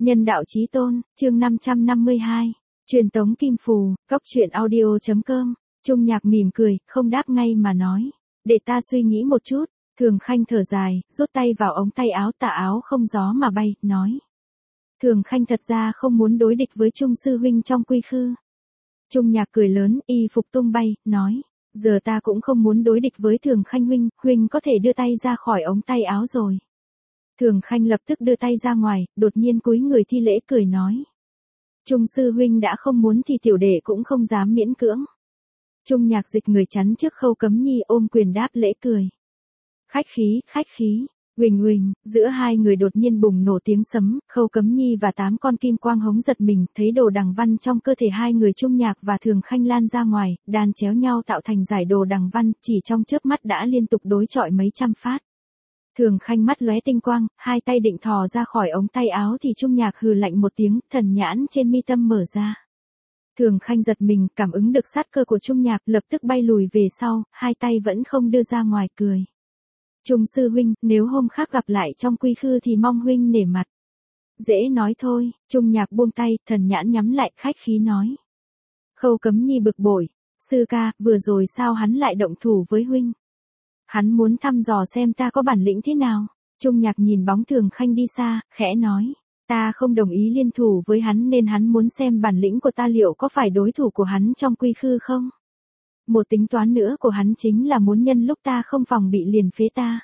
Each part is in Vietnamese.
Nhân đạo chí tôn, chương 552. Truyền tống kim phù, cóc truyện audio.com. Trung Nhạc mỉm cười, không đáp ngay mà nói. Để ta suy nghĩ một chút. Thường Khanh thở dài, rút tay vào ống tay áo, tà áo không gió mà bay, nói. Thường Khanh thật ra không muốn đối địch với Trung sư huynh trong quy khư. Trung Nhạc cười lớn, y phục tung bay, nói. Giờ ta cũng không muốn đối địch với Thường Khanh huynh, huynh có thể đưa tay ra khỏi ống tay áo rồi. Thường Khanh lập tức đưa tay ra ngoài, đột nhiên cúi người thi lễ cười nói. Trung sư huynh đã không muốn thì tiểu đệ cũng không dám miễn cưỡng. Trung Nhạc dịch người chắn trước Khâu Cấm Nhi ôm quyền đáp lễ cười. Khách khí, huỳnh huỳnh, giữa hai người đột nhiên bùng nổ tiếng sấm, Khâu Cấm Nhi và 8 con kim quang hống giật mình, thấy đồ đằng văn trong cơ thể hai người Trung Nhạc và Thường Khanh lan ra ngoài, đan chéo nhau tạo thành giải đồ đằng văn, chỉ trong chớp mắt đã liên tục đối chọi mấy trăm phát. Thường Khanh mắt lóe tinh quang, hai tay định thò ra khỏi ống tay áo thì Trung Nhạc hừ lạnh một tiếng, thần nhãn trên mi tâm mở ra. Thường Khanh giật mình, cảm ứng được sát cơ của Trung Nhạc, lập tức bay lùi về sau, hai tay vẫn không đưa ra ngoài, cười. Trung sư huynh, nếu hôm khác gặp lại trong quy khư thì mong huynh nể mặt. Dễ nói thôi, Trung Nhạc buông tay, thần nhãn nhắm lại, khách khí nói. Khâu Cấm Nhi bực bội, sư ca, vừa rồi sao hắn lại động thủ với huynh? Hắn muốn thăm dò xem ta có bản lĩnh thế nào. Trung Nhạc nhìn bóng Thường Khanh đi xa, khẽ nói. Ta không đồng ý liên thủ với hắn nên hắn muốn xem bản lĩnh của ta liệu có phải đối thủ của hắn trong quy khư không. Một tính toán nữa của hắn chính là muốn nhân lúc ta không phòng bị liền phế ta.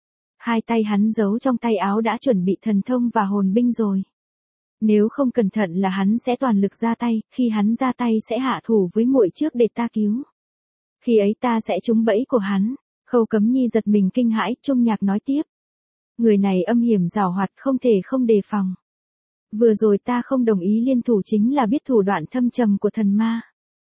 Hai tay hắn giấu trong tay áo đã chuẩn bị thần thông và hồn binh rồi. Nếu không cẩn thận là hắn sẽ toàn lực ra tay, khi hắn ra tay sẽ hạ thủ với muội trước để ta cứu. Khi ấy ta sẽ trúng bẫy của hắn. Khâu Cấm Nhi giật mình kinh hãi, Trung Nhạc nói tiếp. Người này âm hiểm giảo hoạt, không thể không đề phòng. Vừa rồi ta không đồng ý liên thủ chính là biết thủ đoạn thâm trầm của thần ma.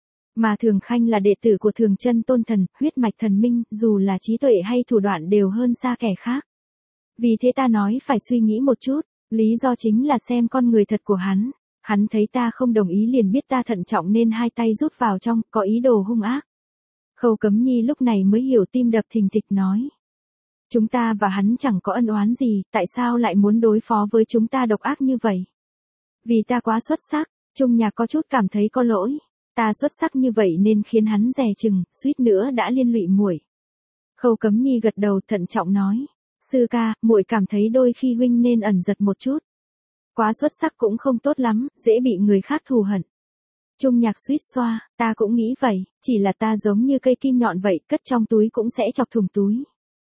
Mà Thường Khanh là đệ tử của Thường Chân Tôn Thần, huyết mạch thần minh, dù là trí tuệ hay thủ đoạn đều hơn xa kẻ khác. Vì thế ta nói phải suy nghĩ một chút, lý do chính là xem con người thật của hắn. Hắn thấy ta không đồng ý liền biết ta thận trọng nên hai tay rút vào trong, có ý đồ hung ác. Khâu Cấm Nhi lúc này mới hiểu, tim đập thình thịch nói. Chúng ta và hắn chẳng có ân oán gì, tại sao lại muốn đối phó với chúng ta độc ác như vậy? Vì ta quá xuất sắc, Trung Nhạc có chút cảm thấy có lỗi. Ta xuất sắc như vậy nên khiến hắn dè chừng, suýt nữa đã liên lụy muội. Khâu Cấm Nhi gật đầu thận trọng nói. Sư ca, muội cảm thấy đôi khi huynh nên ẩn giật một chút. Quá xuất sắc cũng không tốt lắm, dễ bị người khác thù hận. Trung Nhạc suýt xoa, ta cũng nghĩ vậy, chỉ là ta giống như cây kim nhọn vậy, cất trong túi cũng sẽ chọc thủng túi.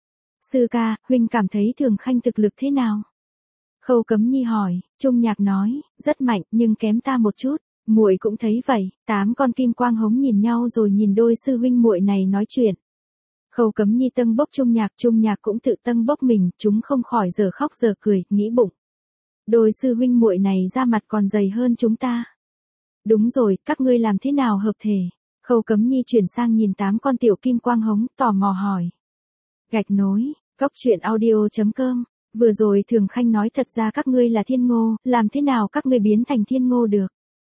Sư ca, huynh cảm thấy Thường Khanh thực lực thế nào? Khâu Cấm Nhi hỏi, Trung Nhạc nói, rất mạnh nhưng kém ta một chút, muội cũng thấy vậy. 8 con kim quang hống nhìn nhau rồi nhìn đôi sư huynh muội này nói chuyện. Khâu Cấm Nhi tâng bốc Trung Nhạc cũng tự tâng bốc mình, chúng không khỏi giờ khóc giờ cười, nghĩ bụng. Đôi sư huynh muội này da mặt còn dày hơn chúng ta. Đúng rồi, các ngươi làm thế nào hợp thể? Khâu Cấm Nhi chuyển sang nhìn 8 con tiểu kim quang hống, tò mò hỏi. Gạch nối, cóc truyện audio.com. Vừa rồi Thường Khanh nói thật ra các ngươi là thiên ngô, làm thế nào các ngươi biến thành thiên ngô được?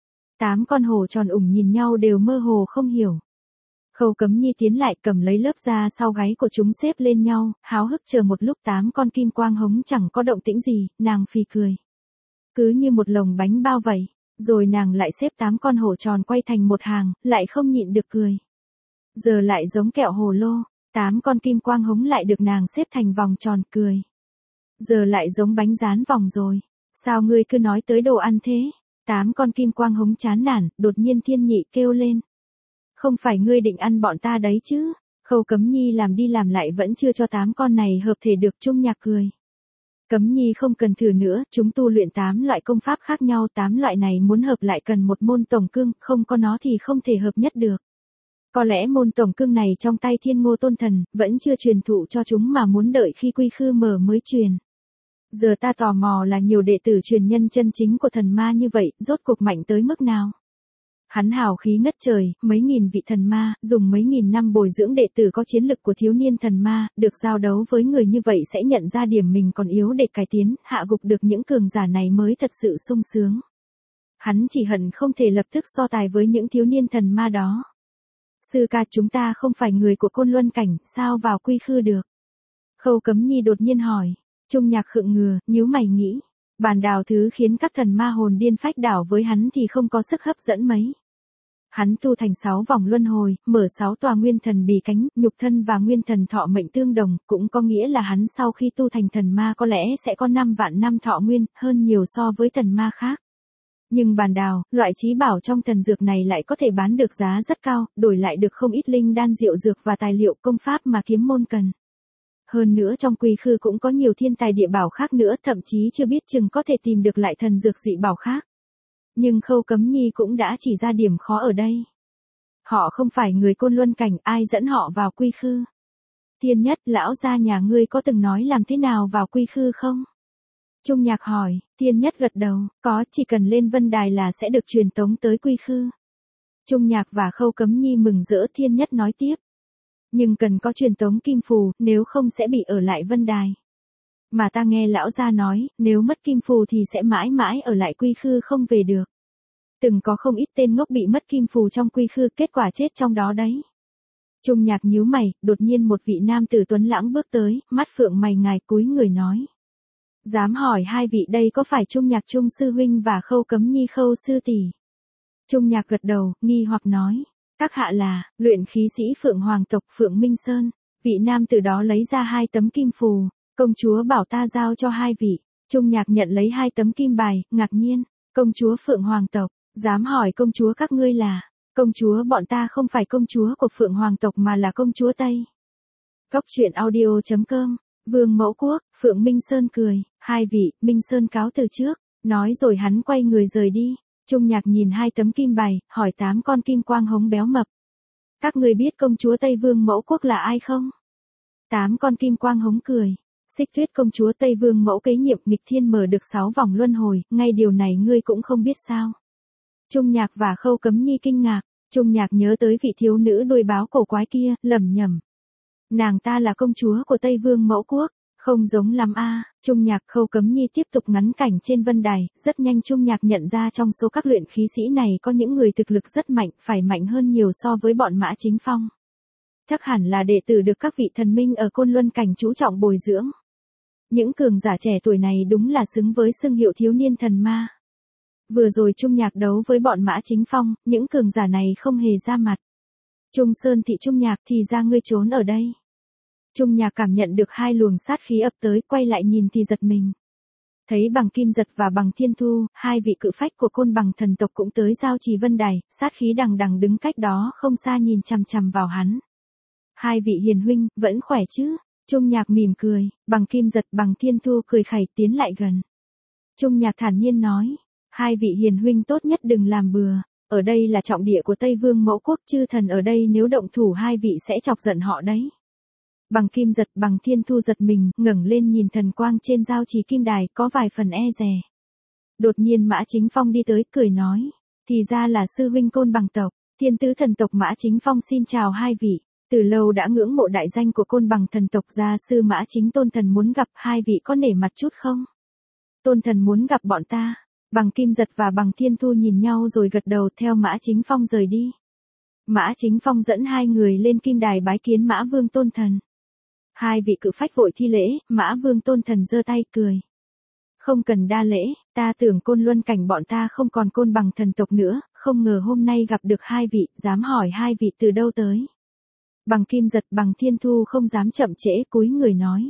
8 con hổ tròn ủng nhìn nhau đều mơ hồ không hiểu. Khâu Cấm Nhi tiến lại cầm lấy lớp da sau gáy của chúng xếp lên nhau, háo hức chờ một lúc 8 con kim quang hống chẳng có động tĩnh gì, nàng phì cười. Cứ như một lồng bánh bao vậy. Rồi nàng lại xếp 8 con hổ tròn quay thành một hàng, lại không nhịn được cười. Giờ lại giống kẹo hồ lô, 8 con kim quang hống lại được nàng xếp thành vòng tròn, cười. Giờ lại giống bánh rán vòng rồi. Sao ngươi cứ nói tới đồ ăn thế? 8 con kim quang hống chán nản, đột nhiên Thiên Nhị kêu lên. Không phải ngươi định ăn bọn ta đấy chứ? Khâu Cấm Nhi làm đi làm lại vẫn chưa cho 8 con này hợp thể được. Trung Nhạc cười. Cấm Nhi không cần thử nữa, chúng tu luyện 8 loại công pháp khác nhau, 8 loại này muốn hợp lại cần một môn tổng cương, không có nó thì không thể hợp nhất được. Có lẽ môn tổng cương này trong tay Thiên Ngô Tôn Thần, vẫn chưa truyền thụ cho chúng mà muốn đợi khi quy khư mở mới truyền. Giờ ta tò mò là nhiều đệ tử truyền nhân chân chính của thần ma như vậy, rốt cuộc mạnh tới mức nào? Hắn hào khí ngất trời, mấy nghìn vị thần ma, dùng mấy nghìn năm bồi dưỡng đệ tử có chiến lực của thiếu niên thần ma, được giao đấu với người như vậy sẽ nhận ra điểm mình còn yếu để cải tiến, hạ gục được những cường giả này mới thật sự sung sướng. Hắn chỉ hận không thể lập tức so tài với những thiếu niên thần ma đó. Sư ca, chúng ta không phải người của Côn Luân Cảnh, sao vào quy khư được? Khâu Cấm Nhi đột nhiên hỏi. Trung Nhạc khựng ngừa, nhíu mày nghĩ. Bàn đào thứ khiến các thần ma hồn điên phách đảo với hắn thì không có sức hấp dẫn mấy. Hắn tu thành 6 vòng luân hồi, mở 6 tòa nguyên thần bì cánh, nhục thân và nguyên thần thọ mệnh tương đồng, cũng có nghĩa là hắn sau khi tu thành thần ma có lẽ sẽ có 5 vạn năm thọ nguyên, hơn nhiều so với thần ma khác. Nhưng bàn đào, loại trí bảo trong thần dược này lại có thể bán được giá rất cao, đổi lại được không ít linh đan diệu dược và tài liệu công pháp mà kiếm môn cần. Hơn nữa trong quy khư cũng có nhiều thiên tài địa bảo khác nữa, thậm chí chưa biết chừng có thể tìm được lại thần dược dị bảo khác. Nhưng Khâu Cấm Nhi cũng đã chỉ ra điểm khó ở đây. Họ không phải người Côn Luân cảnh, ai dẫn họ vào quy khư? Thiên Nhất, lão gia nhà ngươi có từng nói làm thế nào vào quy khư không? Trung Nhạc hỏi, Thiên Nhất gật đầu, có, chỉ cần lên vân đài là sẽ được truyền tống tới quy khư. Trung Nhạc và Khâu Cấm Nhi mừng rỡ. Thiên Nhất nói tiếp. Nhưng cần có truyền tống kim phù, nếu không sẽ bị ở lại vân đài. Mà ta nghe lão gia nói, nếu mất kim phù thì sẽ mãi mãi ở lại quy khư không về được. Từng có không ít tên ngốc bị mất kim phù trong quy khư, kết quả chết trong đó đấy. Trung Nhạc nhíu mày, đột nhiên một vị nam tử tuấn lãng bước tới, mắt phượng mày ngài, cúi người nói. Dám hỏi hai vị đây có phải Trung Nhạc Trung sư huynh và Khâu Cấm Nhi Khâu sư tỷ? Trung Nhạc gật đầu, nghi hoặc nói. Các hạ là, luyện khí sĩ Phượng Hoàng tộc Phượng Minh Sơn. Vị nam tử đó lấy ra 2 tấm kim phù, công chúa bảo ta giao cho 2 vị. Trung Nhạc nhận lấy 2 tấm kim bài, ngạc nhiên, công chúa Phượng Hoàng tộc, dám hỏi công chúa các ngươi là, công chúa bọn ta không phải công chúa của Phượng Hoàng tộc mà là công chúa Tây. Cốc truyện audio.com, Vương Mẫu Quốc, Phượng Minh Sơn cười, 2 vị, Minh Sơn cáo từ trước, nói rồi hắn quay người rời đi. Trung Nhạc nhìn 2 tấm kim bài, hỏi 8 con kim quang hống béo mập. Các người biết công chúa Tây Vương Mẫu Quốc là ai không? 8 con kim quang hống cười. Xích Tuyết công chúa Tây Vương Mẫu kế nhiệm nghịch thiên mở được 6 vòng luân hồi, ngay điều này ngươi cũng không biết sao? Trung Nhạc và Khâu Cấm Nhi kinh ngạc. Trung Nhạc nhớ tới vị thiếu nữ đuôi báo cổ quái kia, lẩm nhẩm. Nàng ta là công chúa của Tây Vương Mẫu Quốc, không giống lắm a. Trung Nhạc Khâu Cấm Nhi tiếp tục ngắn cảnh trên vân đài, rất nhanh Trung Nhạc nhận ra trong số các luyện khí sĩ này có những người thực lực rất mạnh, phải mạnh hơn nhiều so với bọn Mã Chính Phong. Chắc hẳn là đệ tử được các vị thần minh ở Côn Luân cảnh chú trọng bồi dưỡng. Những cường giả trẻ tuổi này đúng là xứng với xưng hiệu thiếu niên thần ma. Vừa rồi Trung Nhạc đấu với bọn Mã Chính Phong, những cường giả này không hề ra mặt. Trung Sơn thị Trung Nhạc thì ra ngươi trốn ở đây. Trung Nhạc cảm nhận được 2 luồng sát khí ập tới, quay lại nhìn thì giật mình. Thấy Bằng Kim Giật và Bằng Thiên Thu, 2 vị cự phách của Côn Bằng thần tộc cũng tới giao trì vân đài, sát khí đằng đằng đứng cách đó không xa nhìn chằm chằm vào hắn. 2 vị hiền huynh, vẫn khỏe chứ? Trung Nhạc mỉm cười, Bằng Kim Giật Bằng Thiên Thu cười khẩy tiến lại gần. Trung Nhạc thản nhiên nói, 2 vị hiền huynh tốt nhất đừng làm bừa, ở đây là trọng địa của Tây Vương Mẫu Quốc, chư thần ở đây nếu động thủ 2 vị sẽ chọc giận họ đấy. Bằng Kim Giật Bằng Thiên Thu giật mình, ngẩng lên nhìn thần quang trên giao trì kim đài, có vài phần e dè. Đột nhiên Mã Chính Phong đi tới, cười nói, thì ra là sư huynh Côn Bằng tộc, Thiên Tứ thần tộc Mã Chính Phong xin chào 2 vị. Từ lâu đã ngưỡng mộ đại danh của Côn Bằng thần tộc, gia sư Mã Chính Tôn thần muốn gặp 2 vị, có nể mặt chút không? Tôn thần muốn gặp bọn ta. Bằng Kim Giật và Bằng Thiên Thu nhìn nhau rồi gật đầu theo Mã Chính Phong rời đi. Mã Chính Phong dẫn 2 người lên kim đài bái kiến Mã Vương Tôn thần. 2 vị cự phách vội thi lễ, Mã Vương Tôn thần giơ tay cười. Không cần đa lễ, ta tưởng Côn Luân cảnh bọn ta không còn Côn Bằng thần tộc nữa, không ngờ hôm nay gặp được 2 vị, dám hỏi 2 vị từ đâu tới. Bằng Kim Giật Bằng Thiên Thu không dám chậm trễ, cúi người nói.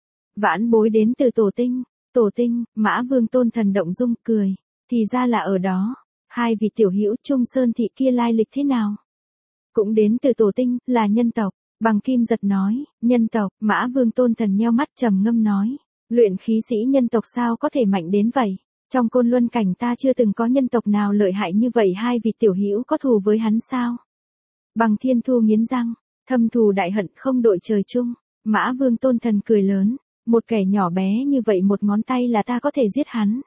Vãn bối đến từ Tổ Tinh. Tổ Tinh, Mã Vương Tôn thần động dung cười, thì ra là ở đó. 2 vị tiểu hữu Trung Sơn thị kia lai lịch thế nào? Cũng đến từ Tổ Tinh, là nhân tộc. Bằng Kim Giật nói, nhân tộc. Mã Vương Tôn thần nheo mắt trầm ngâm nói, luyện khí sĩ nhân tộc sao có thể mạnh đến vậy? Trong Côn Luân cảnh ta chưa từng có nhân tộc nào lợi hại như vậy. 2 vị tiểu hữu có thù với hắn sao? Bằng Thiên Thu nghiến răng, thâm thù đại hận không đội trời chung. Mã Vương Tôn thần cười lớn, một kẻ nhỏ bé như vậy một ngón tay là ta có thể giết hắn.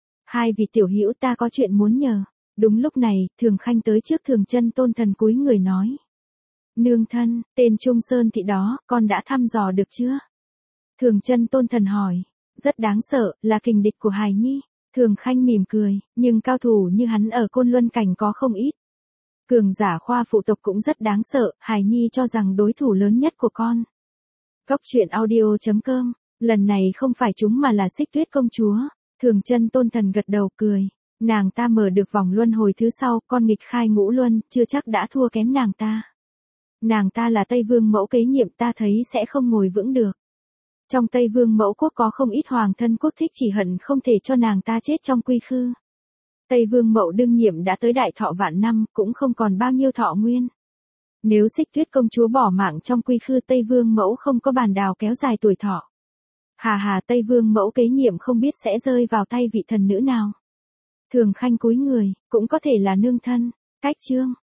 2 vị tiểu hữu ta có chuyện muốn nhờ. Đúng lúc này, Thường Khanh tới trước Thường Chân Tôn thần cúi người nói. Nương thân, tên Trung Sơn thị đó, con đã thăm dò được chưa? Thường Chân Tôn thần hỏi. Rất đáng sợ, là kình địch của Hài Nhi. Thường Khanh mỉm cười, nhưng cao thủ như hắn ở Côn Luân cảnh có không ít. Cường giả khoa phụ tộc cũng rất đáng sợ, Hài Nhi cho rằng đối thủ lớn nhất của con. Cốc truyện audio.com, lần này không phải chúng mà là Xích Tuyết công chúa. Thường chân tôn thần gật đầu cười. Nàng ta mở được vòng luân hồi thứ sau, con nghịch khai ngũ luân, chưa chắc đã thua kém nàng ta. Nàng ta là Tây Vương mẫu kế nhiệm, ta thấy sẽ không ngồi vững được. Trong Tây Vương mẫu quốc có không ít hoàng thân quốc thích, chỉ hận không thể cho nàng ta chết trong quy khư. Tây Vương mẫu đương nhiệm đã tới đại thọ vạn năm, cũng không còn bao nhiêu thọ nguyên. Nếu Xích Tuyết công chúa bỏ mạng trong quy khư, Tây Vương mẫu không có bàn đào kéo dài tuổi thọ. Hà, Tây Vương mẫu kế nhiệm không biết sẽ rơi vào tay vị thần nữ nào. Thường Khanh cúi người, cũng có thể là nương thân. Cách chương